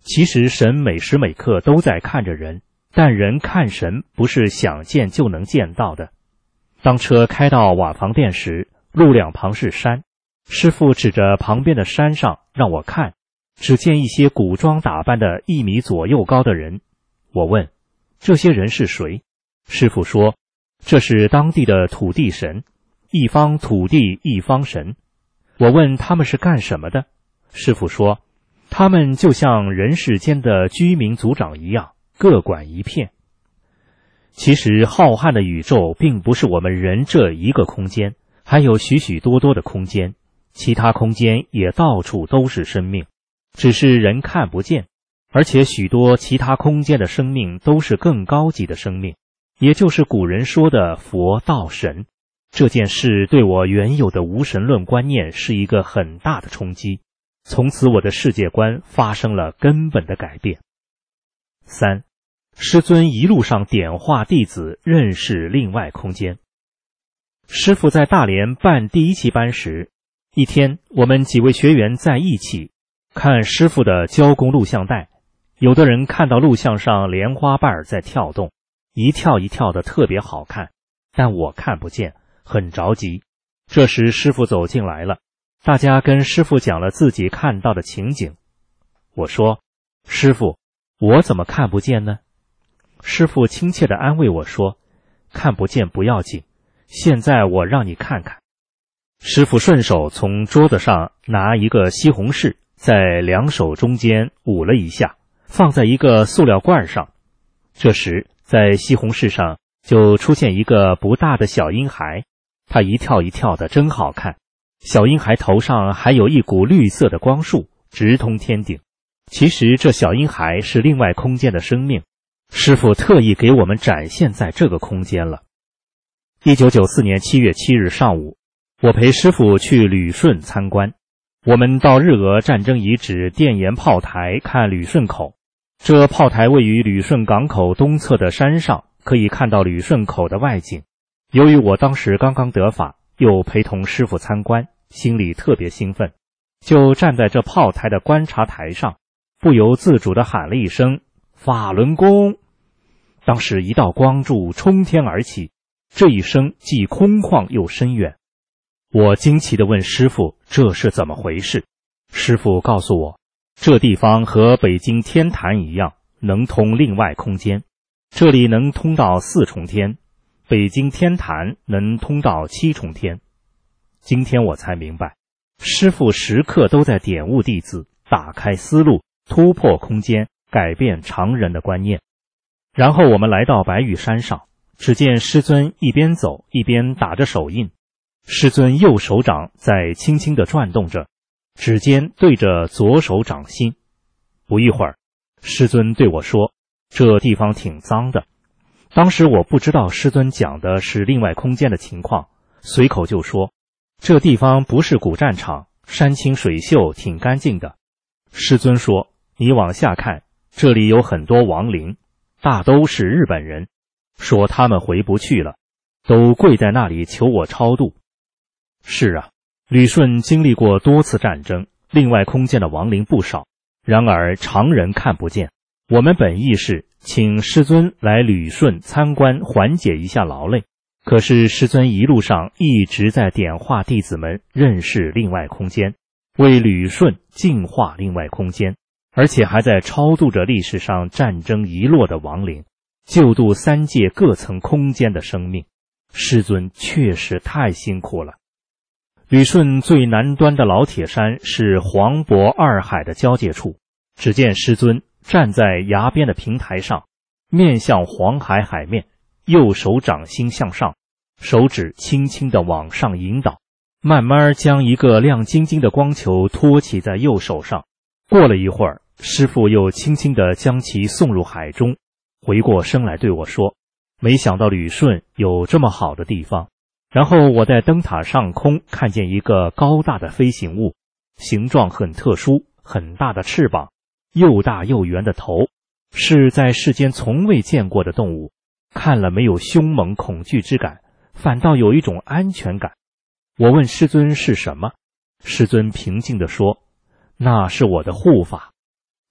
其实神每时每刻都在看着人，但人看神不是想见就能见到的。当车开到瓦房店时，路两旁是山，师父指着旁边的山上让我看，只见一些古装打扮的1米左右高的人。我问这些人是谁？师父说这是当地的土地神，一方土地一方神。我问他们是干什么的？师父说他们就像人世间的居民族长一样，各管一片。其实浩瀚的宇宙并不是我们人这一个空间，还有许许多多的空间，其他空间也到处都是生命，只是人看不见。而且许多其他空间的生命都是更高级的生命，也就是古人说的佛道神。这件事对我原有的无神论观念是一个很大的冲击，从此我的世界观发生了根本的改变。3. 师尊一路上点化弟子认识另外空间。师父在大连办第1期班时，一天我们几位学员在一起看师父的教功录像带，有的人看到录像上莲花瓣在跳动，一跳一跳的特别好看，但我看不见，很着急。这时师父走进来了，大家跟师父讲了自己看到的情景。我说师父，我怎么看不见呢？师父亲切地安慰我说看不见不要紧，现在我让你看看。师父顺手从桌子上拿一个西红柿，在2手中间捂了一下，放在一个塑料罐上。这时在西红柿上就出现一个不大的小婴孩，他一跳一跳的真好看，小婴孩头上还有一股绿色的光束，直通天顶。其实这小婴孩是另外空间的生命，师父特意给我们展现在这个空间了。1994年7月7日上午，我陪师父去旅顺参观。我们到日俄战争遗址电岩炮台看旅顺口，这炮台位于旅顺港口东侧的山上，可以看到旅顺口的外景。由于我当时刚刚得法，又陪同师父参观，心里特别兴奋，就站在这炮台的观察台上，不由自主地喊了一声法轮功。当时一道光柱冲天而起，这一声既空旷又深远。我惊奇地问师父这是怎么回事。师父告诉我，这地方和北京天坛一样，能通另外空间，这里能通到4重天，北京天坛能通到7重天。今天我才明白，师父时刻都在点悟弟子，打开思路，突破空间，改变常人的观念。然后我们来到白玉山上，只见师尊一边走一边打着手印，师尊右手掌在轻轻地转动着，指尖对着左手掌心。不一会儿，师尊对我说，这地方挺脏的。当时我不知道师尊讲的是另外空间的情况，随口就说，这地方不是古战场，山清水秀，挺干净的。师尊说，你往下看，这里有很多亡灵，大都是日本人，说他们回不去了，都跪在那里求我超度。是啊，旅顺经历过多次战争，另外空间的亡灵不少，然而常人看不见。我们本意是请师尊来旅顺参观，缓解一下劳累，可是师尊一路上一直在点化弟子们认识另外空间，为旅顺净化另外空间，而且还在超度着历史上战争遗落的亡灵，救度3界各层空间的生命。师尊确实太辛苦了。旅顺最南端的老铁山是黄渤2海的交界处，只见师尊站在崖边的平台上，面向黄海海面，右手掌心向上，手指轻轻地往上引导，慢慢将一个亮晶晶的光球托起在右手上。过了一会儿，师父又轻轻地将其送入海中，回过身来对我说，没想到旅顺有这么好的地方。然后我在灯塔上空看见一个高大的飞行物，形状很特殊，很大的翅膀，又大又圆的头，是在世间从未见过的动物，看了没有凶猛恐惧之感，反倒有一种安全感。我问师尊是什么，师尊平静地说，那是我的护法。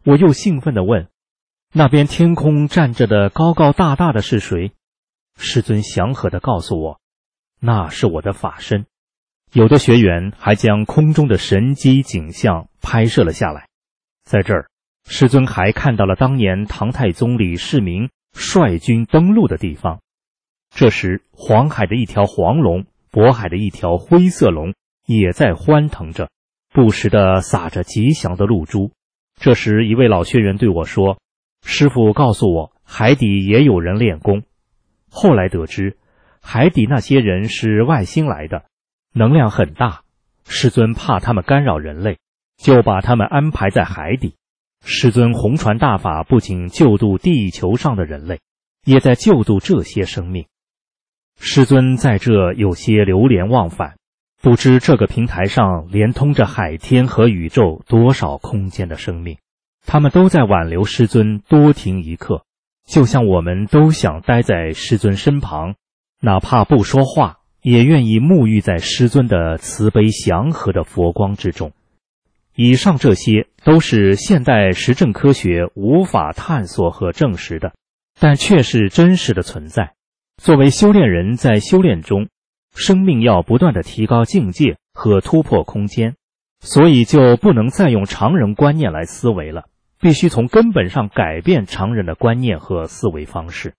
我又兴奋地问：那边天空站着的高高大大的是谁？师尊祥和地告诉我，那是我的法身。有的学员还将空中的神机景象拍摄了下来。在这儿，师尊还看到了当年唐太宗李世民率军登陆的地方。这时，黄海的一条黄龙，渤海的一条灰色龙也在欢腾着，不时地撒着吉祥的露珠。这时，一位老学员对我说：师父告诉我，海底也有人练功。后来得知，海底那些人是外星来的，能量很大，师尊怕他们干扰人类，就把他们安排在海底。师尊弘传大法，不仅救度地球上的人类，也在救度这些生命。师尊在这有些流连忘返，不知这个平台上连通着海天和宇宙多少空间的生命，他们都在挽留师尊多停一刻，就像我们都想待在师尊身旁，哪怕不说话，也愿意沐浴在师尊的慈悲祥和的佛光之中。以上这些都是现代实证科学无法探索和证实的，但却是真实的存在。作为修炼人，在修炼中，生命要不断地提高境界和突破空间，所以就不能再用常人观念来思维了，必须从根本上改变常人的观念和思维方式。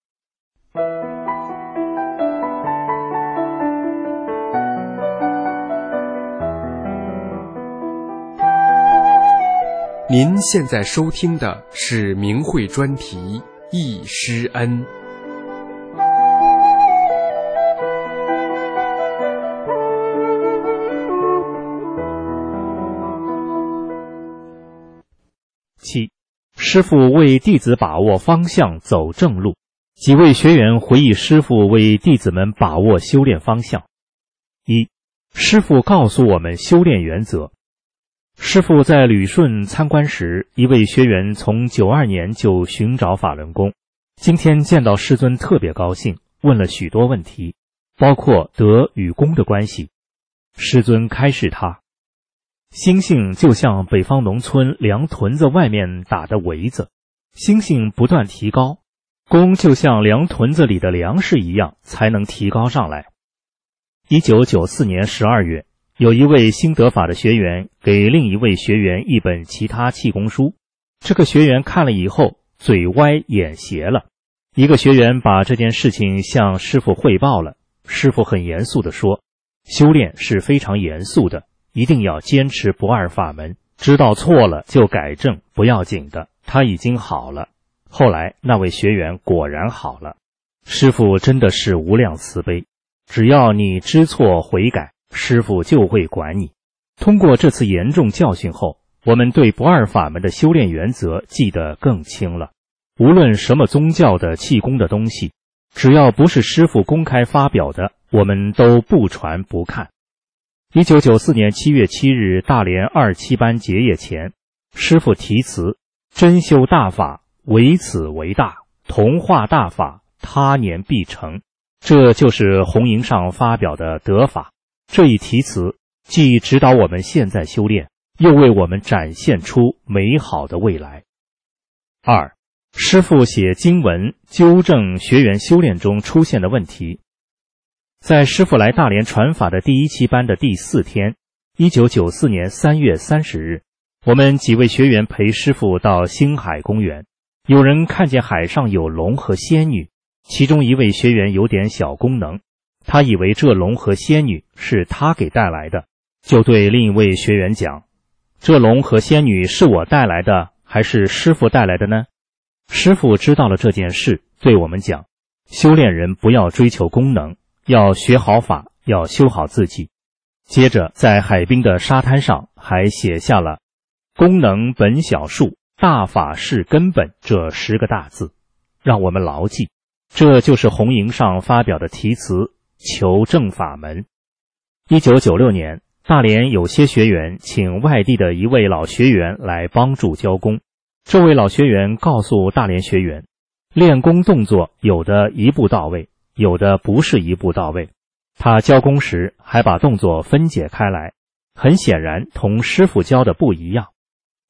您现在收听的是明慧专题《忆师恩》。 7. 师父为弟子把握方向，走正路。几位学员回忆师父为弟子们把握修炼方向。1. 师父告诉我们修炼原则。师父在旅顺参观时，一位学员从92年就寻找法轮功，今天见到师尊特别高兴，问了许多问题，包括德与功的关系。师尊开示他，心性就像北方农村粮屯子外面打的围子，心性不断提高，功就像粮屯子里的粮食一样，才能提高上来。1994年12月，有一位新得法的学员给另一位学员一本其他气功书，这个学员看了以后嘴歪眼斜了。一个学员把这件事情向师父汇报了，师父很严肃地说，修炼是非常严肃的，一定要坚持不二法门，知道错了就改正，不要紧的，他已经好了。后来那位学员果然好了。师父真的是无量慈悲，只要你知错悔改，师父就会管你。通过这次严重教训后，我们对不二法门的修炼原则记得更清了。无论什么宗教的气功的东西，只要不是师父公开发表的，我们都不传不看。1994年7月7日大连27班结业前，师父题词，真修大法，唯此为大，同化大法，他年必成。这就是红营上发表的得法。这一题词既指导我们现在修炼，又为我们展现出美好的未来。2. 师父写经文纠正学员修炼中出现的问题。在师父来大连传法的第1期班的第4天，1994年3月30日，我们几位学员陪师父到星海公园，有人看见海上有龙和仙女，其中一位学员有点小功能，他以为这龙和仙女是他给带来的，就对另一位学员讲，这龙和仙女是我带来的还是师父带来的呢？师父知道了这件事，对我们讲，修炼人不要追求功能，要学好法，要修好自己。接着在海滨的沙滩上还写下了功能本小数，大法是根本这10个大字，让我们牢记，这就是红营上发表的题词，求正法门。1996年，大连有些学员请外地的一位老学员来帮助教功。这位老学员告诉大连学员，练功动作有的一步到位，有的不是一步到位。他教功时还把动作分解开来，很显然同师父教的不一样。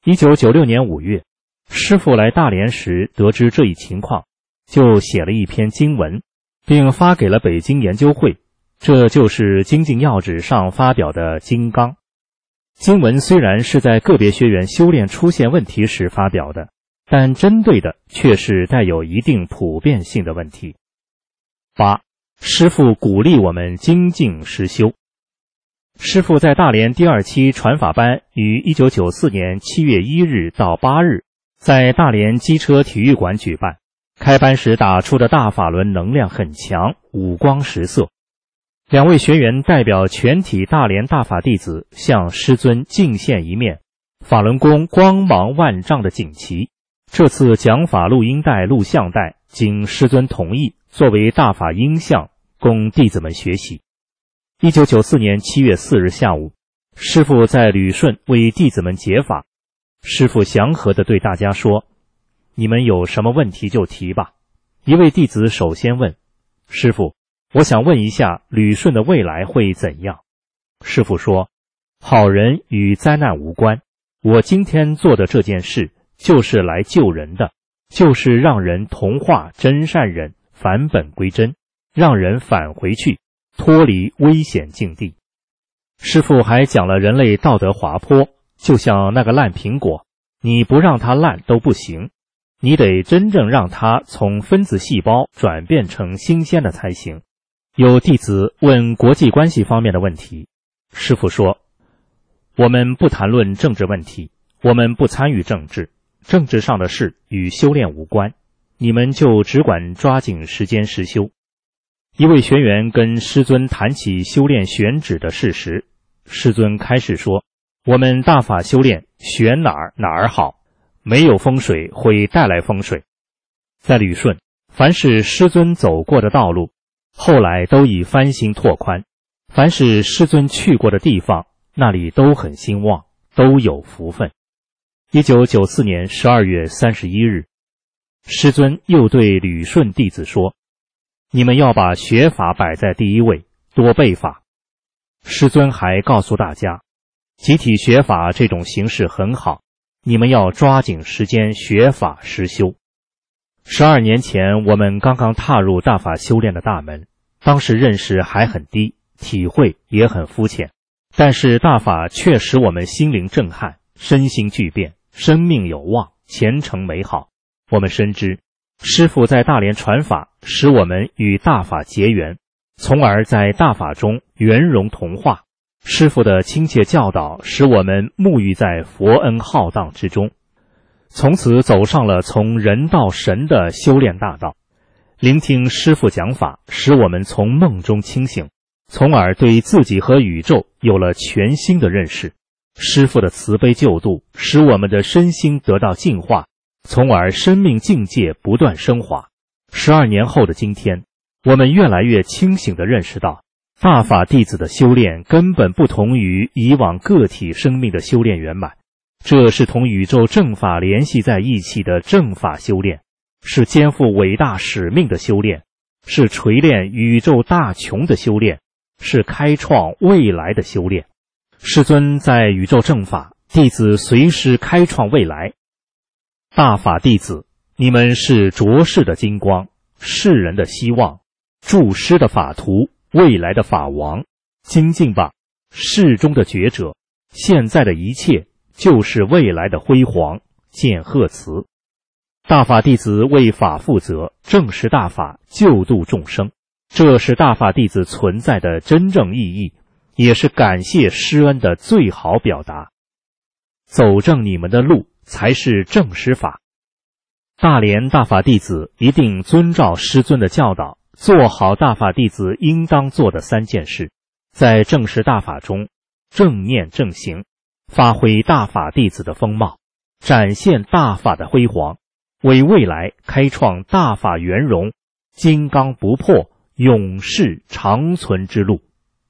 1996年5月，师父来大连时得知这一情况，就写了一篇经文，并发给了北京研究会，这就是精进要旨上发表的金刚。经文虽然是在个别学员修炼出现问题时发表的，但针对的却是带有一定普遍性的问题。8. 师父鼓励我们精进实修。师父在大连第2期传法班于1994年7月1日到8日在大连机车体育馆举办，开班时打出的大法轮能量很强，五光十色。2位学员代表全体大连大法弟子向师尊敬献一面法轮功光芒万丈的锦旗。这次讲法录音带、录像带经师尊同意，作为大法音像供弟子们学习。1994年7月4日下午，师父在旅顺为弟子们解法。师父祥和地对大家说：“你们有什么问题就提吧。”一位弟子首先问：“师父，我想问一下旅顺的未来会怎样？”师父说：“好人与灾难无关，我今天做的这件事就是来救人的，就是让人同化真善人，返本归真，让人返回去，脱离危险境地。”师父还讲了人类道德滑坡，就像那个烂苹果，你不让它烂都不行，你得真正让它从分子细胞转变成新鲜的才行。有弟子问国际关系方面的问题，师父说：“我们不谈论政治问题，我们不参与政治，政治上的事与修炼无关，你们就只管抓紧时间实修。”一位学员跟师尊谈起修炼选址的事时，师尊开始说：“我们大法修炼选哪儿好，没有风水会带来风水。”在旅顺，凡是师尊走过的道路，后来都已翻新拓宽，凡是师尊去过的地方，那里都很兴旺，都有福分。1994年12月31日，师尊又对旅顺弟子说：“你们要把学法摆在第一位，多背法。”师尊还告诉大家，集体学法这种形式很好，你们要抓紧时间学法实修。12年前，我们刚刚踏入大法修炼的大门，当时认识还很低，体会也很肤浅，但是大法却使我们心灵震撼，身心巨变，生命有望，前程美好。我们深知师父在大连传法，使我们与大法结缘，从而在大法中圆融同化。师父的亲切教导使我们沐浴在佛恩浩荡之中，从此走上了从人到神的修炼大道。聆听师父讲法，使我们从梦中清醒，从而对自己和宇宙有了全新的认识。师父的慈悲救度使我们的身心得到净化，从而生命境界不断升华。12年后的今天，我们越来越清醒地认识到，大法弟子的修炼根本不同于以往个体生命的修炼圆满，这是同宇宙正法联系在一起的正法修炼，是肩负伟大使命的修炼，是锤炼宇宙大穹的修炼，是开创未来的修炼。师尊在宇宙正法，弟子随时开创未来。大法弟子，你们是浊世的金光，世人的希望，注师的法图，未来的法王。精进吧，世中的觉者，现在的一切就是未来的辉煌。见贺词。大法弟子为法负责，正实大法，救度众生，这是大法弟子存在的真正意义，也是感谢师恩的最好表达。走正你们的路，才是正实法。大连大法弟子一定遵照师尊的教导，做好大法弟子应当做的3件事，在正实大法中正念正行，发挥大法弟子的风貌，展现大法的辉煌，为未来开创大法圆融、金刚不破、永世长存之路。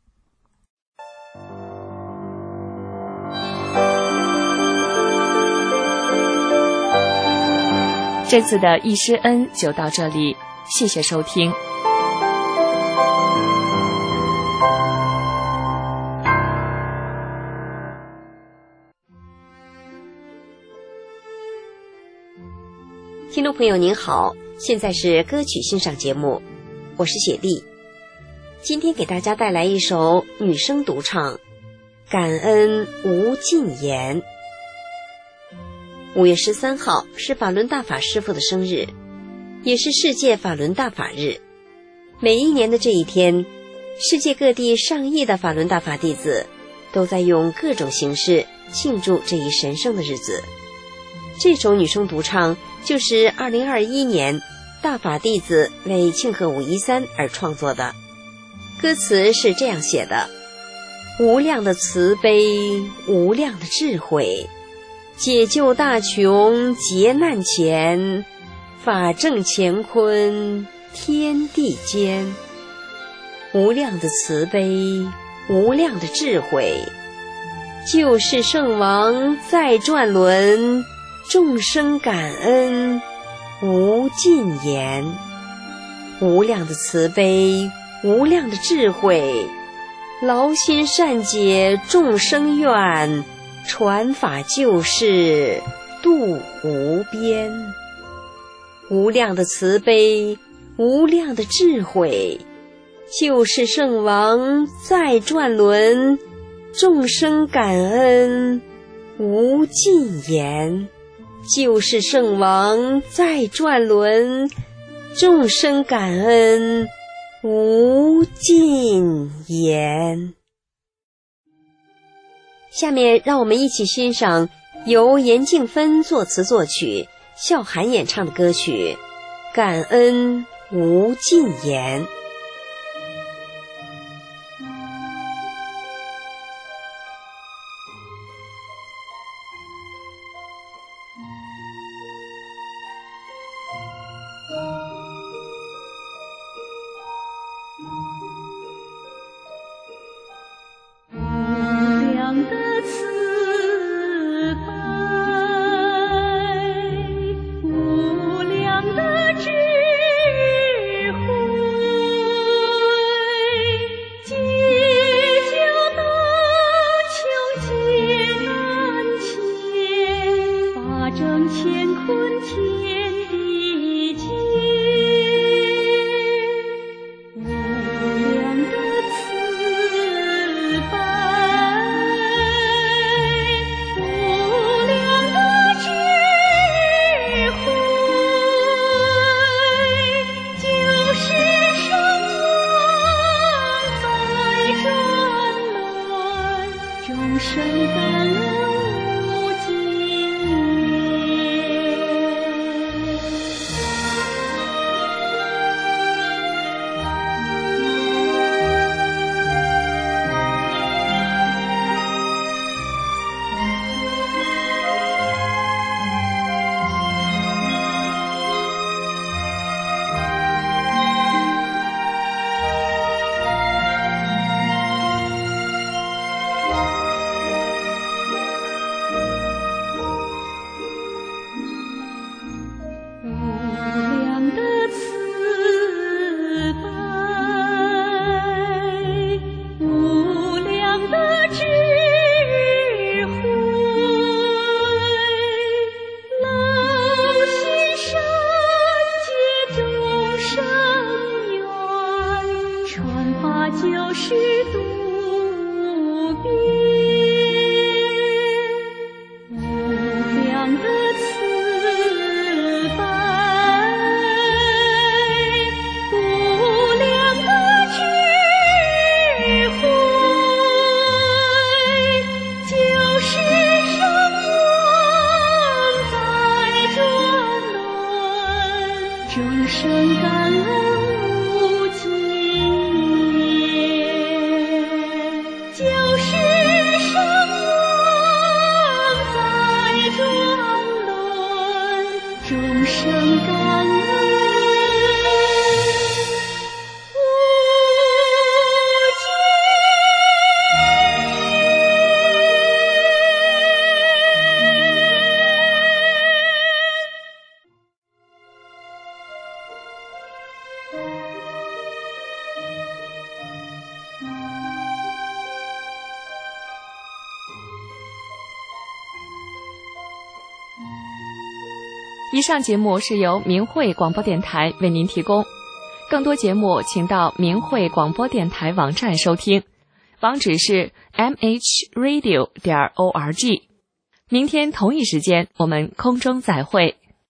这次的易师恩就到这里，谢谢收听。 听众朋友您好，现在是歌曲欣赏节目，我是雪莉。今天给大家带来一首女声独唱《感恩无尽言》。5月13号是法轮大法师父的生日，也是世界法轮大法日。每一年的这一天，世界各地上亿的法轮大法弟子都在用各种形式庆祝这一神圣的日子。这首女声独唱就是2021年大法弟子为庆贺513而创作的。歌词是这样写的：无量的慈悲，无量的智慧，解救大穷劫难前，法正乾坤天地间。无量的慈悲，无量的智慧，救世圣王在转轮，众生感恩无尽言。无量的慈悲，无量的智慧，劳心善解众生愿，传法救世度无边。无量的慈悲，无量的智慧，救世圣王在转轮，众生感恩无尽言。救世圣王在转轮，众生感恩无尽言。下面让我们一起欣赏由严静芬作词作曲，笑涵演唱的歌曲《感恩无尽言》。 以上节目是由明慧广播电台为您提供，更多节目请到明慧广播电台网站收听，网址是 mhradio.org。明天同一时间我们空中再会。